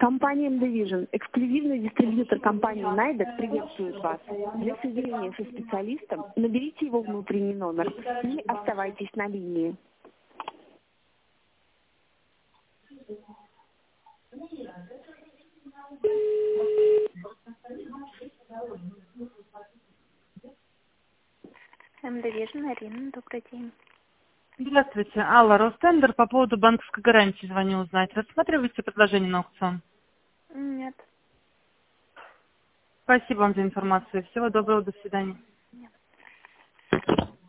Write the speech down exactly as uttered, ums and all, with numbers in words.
Компания эм ди Vision, эксклюзивный дистрибьютор компании Найдек, приветствует вас. Для соединения со специалистом наберите его внутренний номер и оставайтесь на линии. эм ди Vision, Арина, добрый день. Здравствуйте, Алла, Ростендер, по поводу банковской гарантии звоню узнать. Рассматриваете предложение на аукцион? Нет. Спасибо вам за информацию. Всего доброго, до свидания.